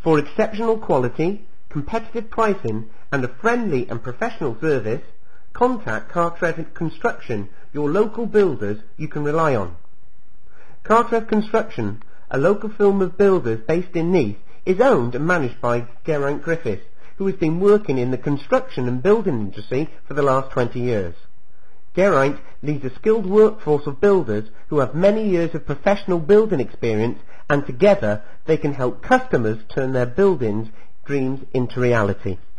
For exceptional quality, competitive pricing and a friendly and professional service, contact Cartrev Construction, your local builders you can rely on. Cartrev Construction, a local firm of builders based in Nice, is owned and managed by Geraint Griffiths, who has been working in the construction and building industry for the last 20 years. Geraint leads a skilled workforce of builders who have many years of professional building experience, and together they can help customers turn their buildings dreams into reality.